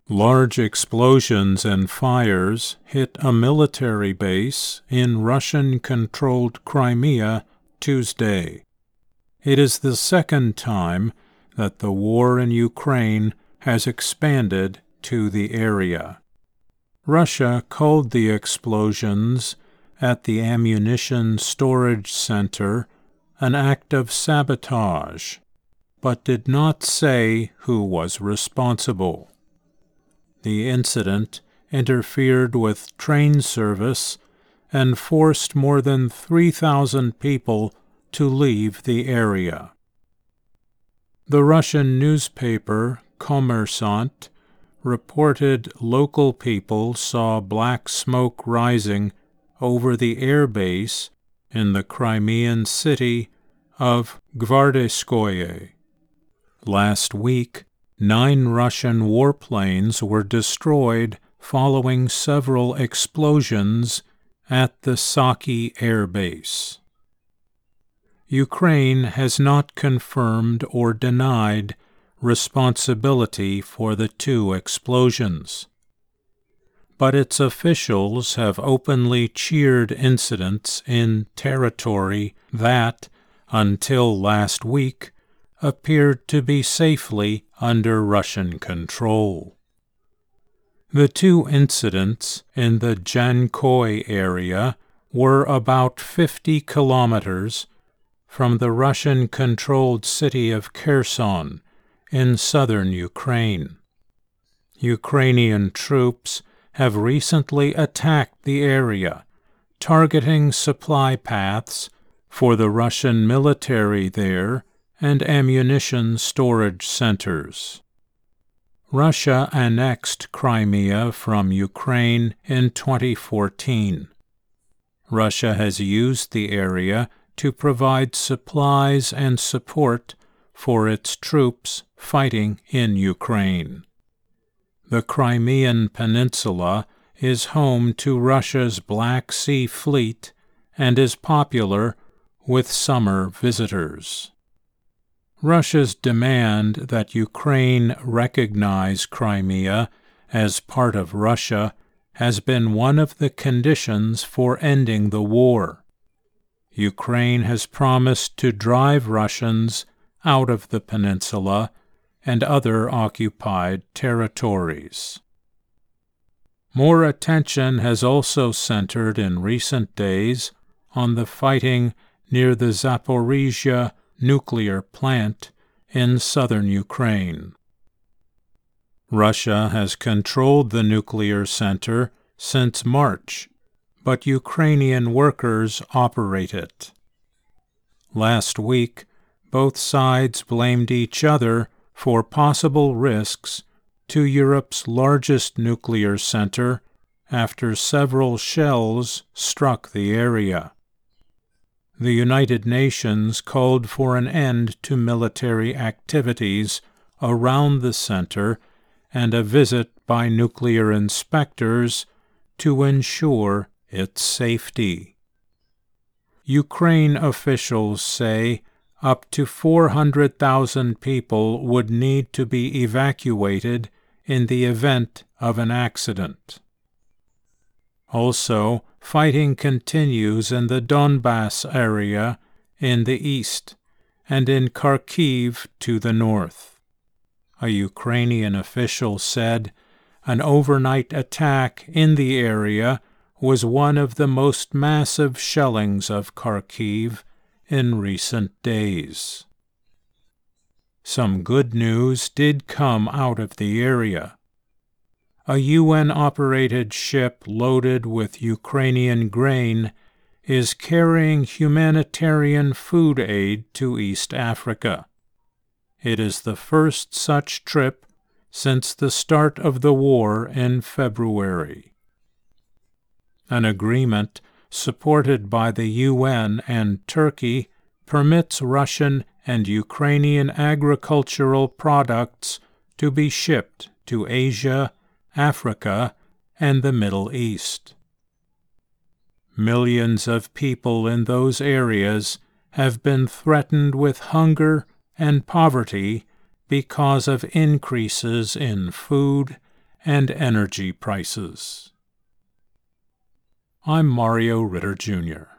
Large explosions and fires hit a military base in Russian-controlled Crimea Tuesday. It is the second time that the war in Ukraine has expanded to the area. Russia called the explosions at the ammunition storage center an act of sabotage, but did not say who was responsible. The incident interfered with train service and forced more than 3,000 people to leave the area. The Russian newspaper Kommersant reported local people saw black smoke rising over the air base in the Crimean city of Gvardeskoye. Last week, 9 Russian warplanes were destroyed following several explosions at the Saki air base. Ukraine has not confirmed or denied responsibility for the 2 explosions, but its officials have openly cheered incidents in territory that, until last week, appeared to be safely under Russian control. The 2 incidents in the Jankoy area were about 50 kilometers from the Russian-controlled city of Kherson in southern Ukraine. Ukrainian troops have recently attacked the area, targeting supply paths for the Russian military there and ammunition storage centers. Russia annexed Crimea from Ukraine in 2014. Russia has used the area to provide supplies and support for its troops fighting in Ukraine. The Crimean Peninsula is home to Russia's Black Sea Fleet and is popular with summer visitors. Russia's demand that Ukraine recognize Crimea as part of Russia has been one of the conditions for ending the war. Ukraine has promised to drive Russians out of the peninsula and other occupied territories. More attention has also centered in recent days on the fighting near the Zaporizhzhia nuclear plant in southern Ukraine. Russia has controlled the nuclear center since March, but Ukrainian workers operate it. Last week, both sides blamed each other for possible risks to Europe's largest nuclear center after several shells struck the area. The United Nations called for an end to military activities around the center and a visit by nuclear inspectors to ensure its safety. Ukraine officials say up to 400,000 people would need to be evacuated in the event of an accident. Also, fighting continues in the Donbas area in the east and in Kharkiv to the north. A Ukrainian official said an overnight attack in the area was one of the most massive shellings of Kharkiv in recent days. Some good news did come out of the area. A UN-operated ship loaded with Ukrainian grain is carrying humanitarian food aid to East Africa. It is the first such trip since the start of the war in February. An agreement supported by the UN and Turkey permits Russian and Ukrainian agricultural products to be shipped to Asia, Africa, and the Middle East. Millions of people in those areas have been threatened with hunger and poverty because of increases in food and energy prices. I'm Mario Ritter, Jr.